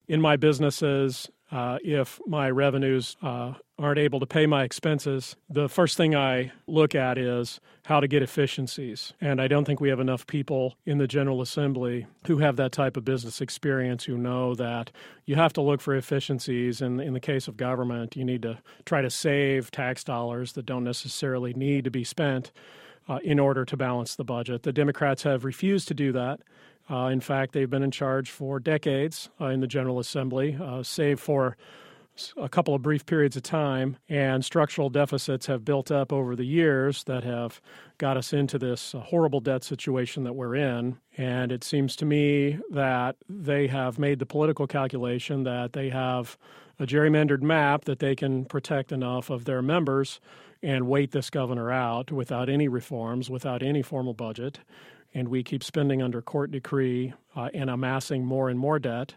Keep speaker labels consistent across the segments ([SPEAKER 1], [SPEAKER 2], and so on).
[SPEAKER 1] in my businesses, if my revenues aren't able to pay my expenses, the first thing I look at is how to get efficiencies. And I don't think we have enough people in the General Assembly who have that type of business experience, who know that you have to look for efficiencies. And in the case of government, you need to try to save tax dollars that don't necessarily need to be spent in order to balance the budget. The Democrats have refused to do that. In fact, they've been in charge for decades in the General Assembly, save for a couple of brief periods of time, and structural deficits have built up over the years that have got us into this horrible debt situation that we're in. And it seems to me that they have made the political calculation that they have a gerrymandered map that they can protect enough of their members and wait this governor out without any reforms, without any formal budget. And we keep spending under court decree and amassing more and more debt.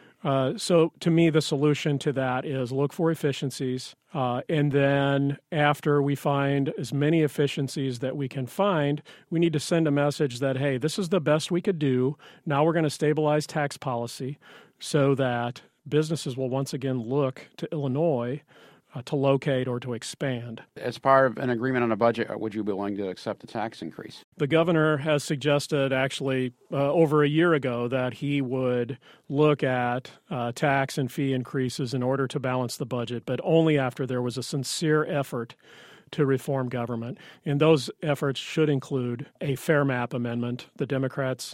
[SPEAKER 1] So to me, the solution to that is look for efficiencies. And then after we find as many efficiencies that we can find, we need to send a message that, hey, this is the best we could do. Now we're going to stabilize tax policy so that businesses will once again look to Illinois to locate or to expand.
[SPEAKER 2] As part of an agreement on a budget, would you be willing to accept a tax increase?
[SPEAKER 1] The governor has suggested actually over a year ago that he would look at tax and fee increases in order to balance the budget, but only after there was a sincere effort to reform government. And those efforts should include a fair map amendment. The Democrats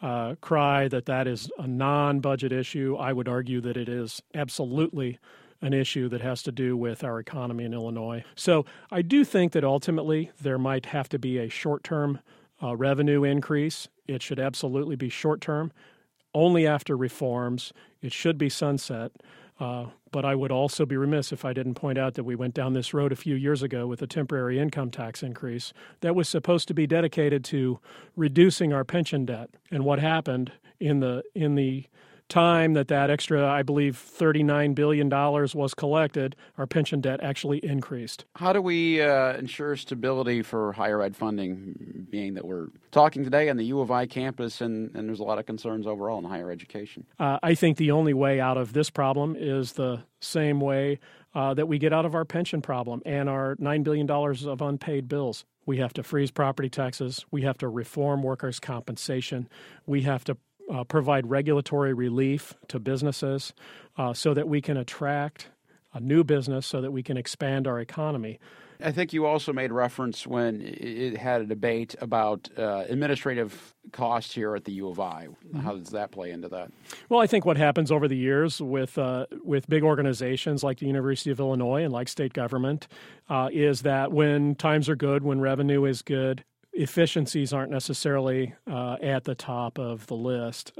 [SPEAKER 1] cry that that is a non-budget issue. I would argue that it is absolutely an issue that has to do with our economy in Illinois. So I do think that ultimately there might have to be a short-term revenue increase. It should absolutely be short-term, only after reforms. It should be sunset. But I would also be remiss if I didn't point out that we went down this road a few years ago with a temporary income tax increase that was supposed to be dedicated to reducing our pension debt. And what happened in the time that extra, I believe, $39 billion was collected, our pension debt actually increased.
[SPEAKER 2] How do we ensure stability for higher ed funding, being that we're talking today on the U of I campus and there's a lot of concerns overall in higher education?
[SPEAKER 1] I think the only way out of this problem is the same way that we get out of our pension problem and our $9 billion of unpaid bills. We have to freeze property taxes. We have to reform workers' compensation. We have to provide regulatory relief to businesses so that we can attract a new business, so that we can expand our economy.
[SPEAKER 2] I think you also made reference when it had a debate about administrative costs here at the U of I. How does that play into that?
[SPEAKER 1] Well, I think what happens over the years with big organizations like the University of Illinois and like state government is that when times are good, when revenue is good, efficiencies aren't necessarily at the top of the list.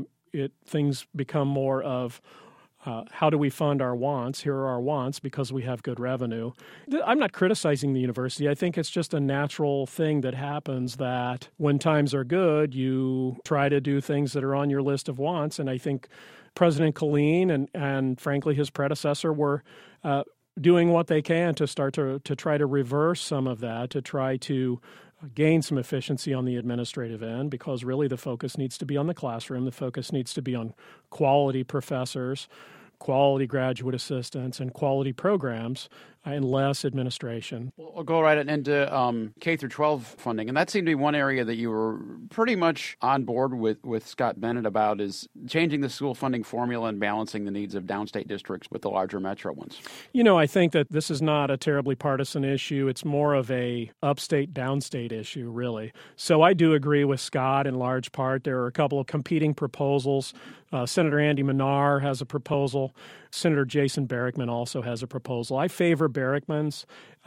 [SPEAKER 1] Things become more of how do we fund our wants? Here are our wants because we have good revenue. I'm not criticizing the university. I think it's just a natural thing that happens that when times are good, you try to do things that are on your list of wants. And I think President Killeen and frankly, his predecessor were doing what they can to start to try to reverse some of that, to try to gain some efficiency on the administrative end, because really the focus needs to be on the classroom. The focus needs to be on quality professors, quality graduate assistants, and quality programs, and less administration.
[SPEAKER 2] We'll go right into K through 12 funding, and that seemed to be one area that you were pretty much on board with Scott Bennett about, is changing the school funding formula and balancing the needs of downstate districts with the larger metro ones.
[SPEAKER 1] You know, I think that this is not a terribly partisan issue. It's more of a upstate, downstate issue, really. So I do agree with Scott in large part. There are a couple of competing proposals. Senator Andy Manar has a proposal. Senator Jason Barackman also has a proposal. I favor Barackman's,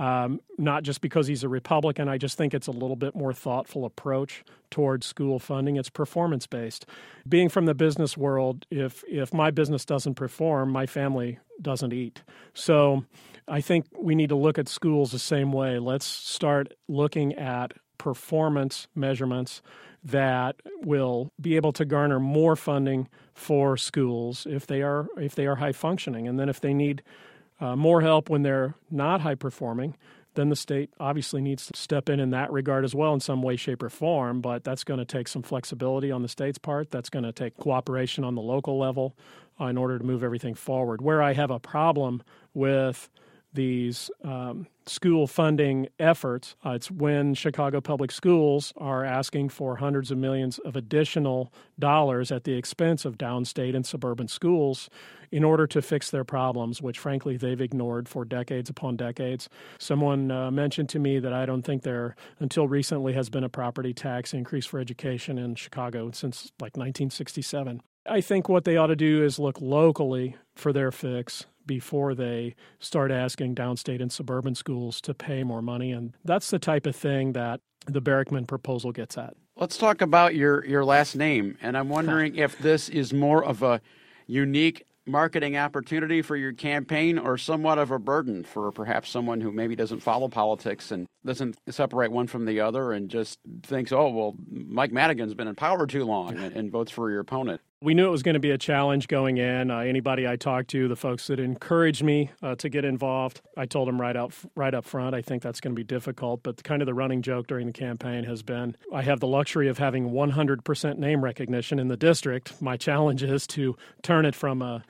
[SPEAKER 1] not just because he's a Republican. I just think it's a little bit more thoughtful approach towards school funding. It's performance-based. Being from the business world, if my business doesn't perform, my family doesn't eat. So I think we need to look at schools the same way. Let's start looking at performance measurements that will be able to garner more funding for schools if they are high functioning, and then if they need more help when they're not high performing, then the state obviously needs to step in that regard as well in some way, shape, or form. But that's going to take some flexibility on the state's part. That's going to take cooperation on the local level in order to move everything forward. Where I have a problem with these school funding efforts, it's when Chicago Public Schools are asking for hundreds of millions of additional dollars at the expense of downstate and suburban schools in order to fix their problems, which frankly they've ignored for decades upon decades. Someone mentioned to me that I don't think there, until recently, has been a property tax increase for education in Chicago since like 1967. I think what they ought to do is look locally for their fix before they start asking downstate and suburban schools to pay more money. And that's the type of thing that the Barackman proposal gets at.
[SPEAKER 2] Let's talk about your last name. And I'm wondering if this is more of a unique marketing opportunity for your campaign or somewhat of a burden for perhaps someone who maybe doesn't follow politics and doesn't separate one from the other and just thinks, oh, well, Mike Madigan's been in power too long and votes for your opponent.
[SPEAKER 1] We knew it was going to be a challenge going in. Anybody I talked to, the folks that encouraged me to get involved, I told them right up front, I think that's going to be difficult. But kind of the running joke during the campaign has been, I have the luxury of having 100% name recognition in the district. My challenge is to turn it from a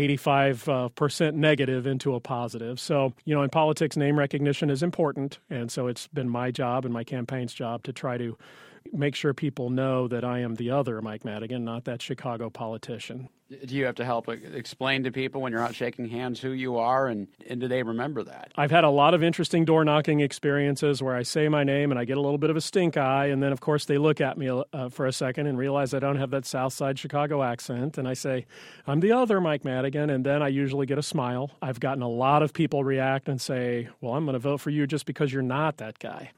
[SPEAKER 1] 85% negative into a positive. So, in politics, name recognition is important. And so it's been my job and my campaign's job to try to make sure people know that I am the other Mike Madigan, not that Chicago politician.
[SPEAKER 2] Do you have to help explain to people when you're out shaking hands who you are, and do they remember that?
[SPEAKER 1] I've had a lot of interesting door-knocking experiences where I say my name and I get a little bit of a stink eye, and then, of course, they look at me for a second and realize I don't have that South Side Chicago accent, and I say, I'm the other Mike Madigan, and then I usually get a smile. I've gotten a lot of people react and say, well, I'm going to vote for you just because you're not that guy.